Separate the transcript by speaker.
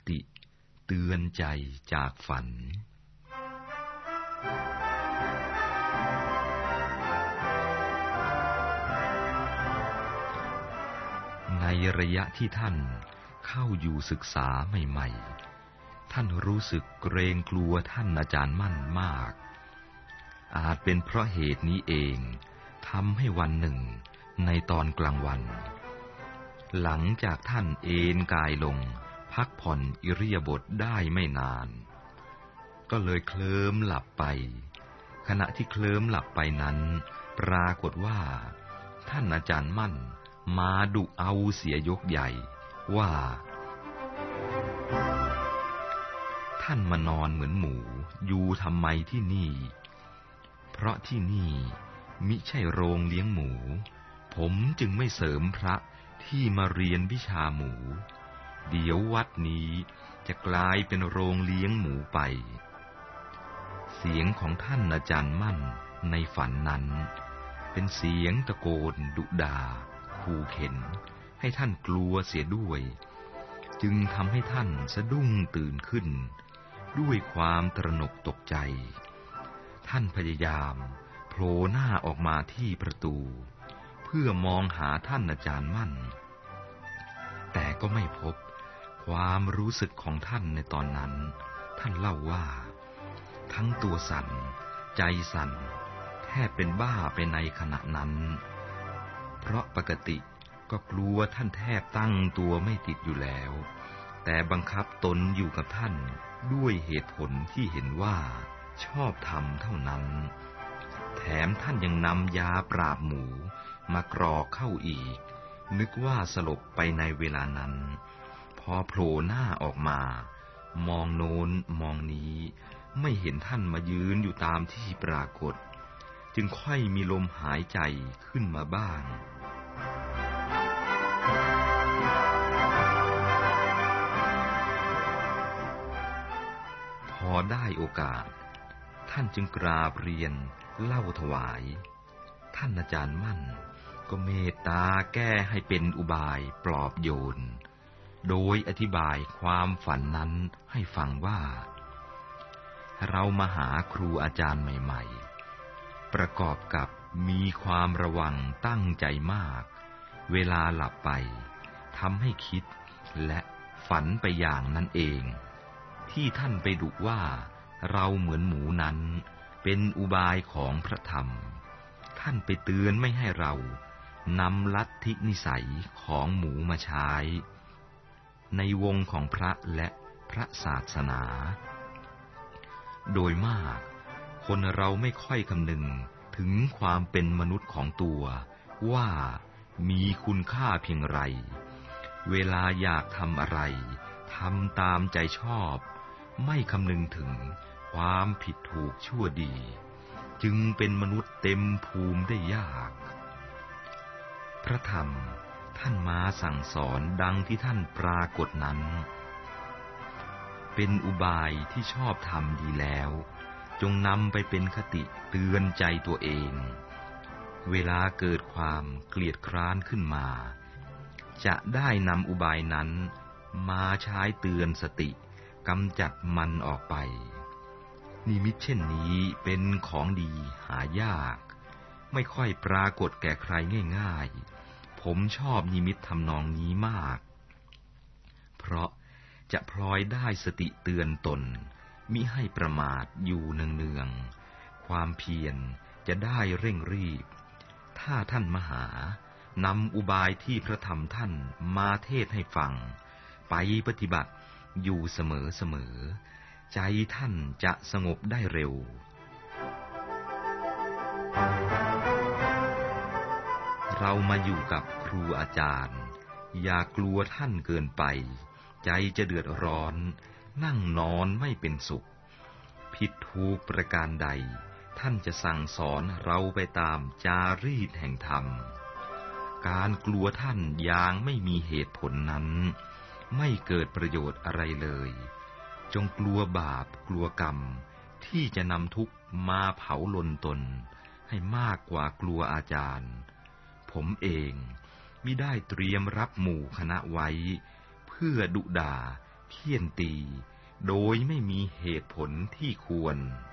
Speaker 1: ติเตือนใจจากฝันในระยะที่ท่านเข้าอยู่ศึกษาใหม่ๆท่านรู้สึกเกรงกลัวท่านอาจารย์มั่นมากอาจเป็นเพราะเหตุนี้เองทำให้วันหนึ่งในตอนกลางวันหลังจากท่านเอนกายลงพักผ่อนอิริยาบถได้ไม่นานก็เลยเคลิ้มหลับไปขณะที่เคลิ้มหลับไปนั้นปรากฏว่าท่านอาจารย์มั่นมาดุเอาเสียยกใหญ่ว่าท่านมานอนเหมือนหมูอยู่ทำไมที่นี่เพราะที่นี่มิใช่โรงเลี้ยงหมูผมจึงไม่เสริมพระที่มาเรียนวิชาหมูเดี๋ยววัดนี้จะกลายเป็นโรงเลี้ยงหมูไปเสียงของท่านอาจารย์มั่นในฝันนั้นเป็นเสียงตะโกนดุด่าขู่เข็นให้ท่านกลัวเสียด้วยจึงทำให้ท่านสะดุ้งตื่นขึ้นด้วยความตระหนกตกใจท่านพยายามโผล่หน้าออกมาที่ประตูเพื่อมองหาท่านอาจารย์มั่นแต่ก็ไม่พบความรู้สึกของท่านในตอนนั้นท่านเล่าว่าทั้งตัวสั่นใจสั่นแทบเป็นบ้าไปในขณะนั้นเพราะปกติก็กลัวท่านแทบตั้งตัวไม่ติดอยู่แล้วแต่บังคับตนอยู่กับท่านด้วยเหตุผลที่เห็นว่าชอบธรรมเท่านั้นแถมท่านยังนำยาปราบหมูมากรอกเข้าอีกนึกว่าสลบไปในเวลานั้นพอโผล่หน้าออกมามองโน้นมองนี้ไม่เห็นท่านมายืนอยู่ตามที่ปรากฏจึงค่อยมีลมหายใจขึ้นมาบ้างพอได้โอกาสท่านจึงกราบเรียนเล่าถวายท่านอาจารย์มั่นก็เมตตาแก้ให้เป็นอุบายปลอบโยนโดยอธิบายความฝันนั้นให้ฟังว่าเรามาหาครูอาจารย์ใหม่ๆประกอบกับมีความระวังตั้งใจมากเวลาหลับไปทำให้คิดและฝันไปอย่างนั้นเองที่ท่านไปดุว่าเราเหมือนหมูนั้นเป็นอุบายของพระธรรมท่านไปเตือนไม่ให้เรานำลัทธินิสัยของหมูมาใช้ในวงของพระและพระศาสนาโดยมากคนเราไม่ค่อยคำนึงถึงความเป็นมนุษย์ของตัวว่ามีคุณค่าเพียงไรเวลาอยากทำอะไรทำตามใจชอบไม่คำนึงถึงความผิดถูกชั่วดีจึงเป็นมนุษย์เต็มภูมิได้ยากพระธรรมท่านมาสั่งสอนดังที่ท่านปรากฏนั้นเป็นอุบายที่ชอบทำดีแล้วจงนำไปเป็นคติเตือนใจตัวเองเวลาเกิดความเกลียดคร้านขึ้นมาจะได้นำอุบายนั้นมาใช้เตือนสติกำจัดมันออกไปนิมิตเช่นนี้เป็นของดีหายากไม่ค่อยปรากฏแก่ใครง่ายๆผมชอบนิมิตทำนองนี้มากเพราะจะพลอยได้สติเตือนตนมิให้ประมาทอยู่เนืองๆความเพียรจะได้เร่งรีบถ้าท่านมหานำอุบายที่พระธรรมท่านมาเทศให้ฟังไปปฏิบัติอยู่เสมอๆใจท่านจะสงบได้เร็วเรามาอยู่กับครูอาจารย์อย่ากลัวท่านเกินไปใจจะเดือดร้อนนั่งนอนไม่เป็นสุขผิดถูกประการใดท่านจะสั่งสอนเราไปตามจารีตแห่งธรรมการกลัวท่านอย่างไม่มีเหตุผลนั้นไม่เกิดประโยชน์อะไรเลยจงกลัวบาปกลัวกรรมที่จะนำทุกข์มาเผาลนตนให้มากกว่ากลัวอาจารย์ผมเองมิได้เตรียมรับหมู่คณะไว้เพื่อดุด่าเฆี่ยนตีโดยไม่มีเหตุผลที่ควร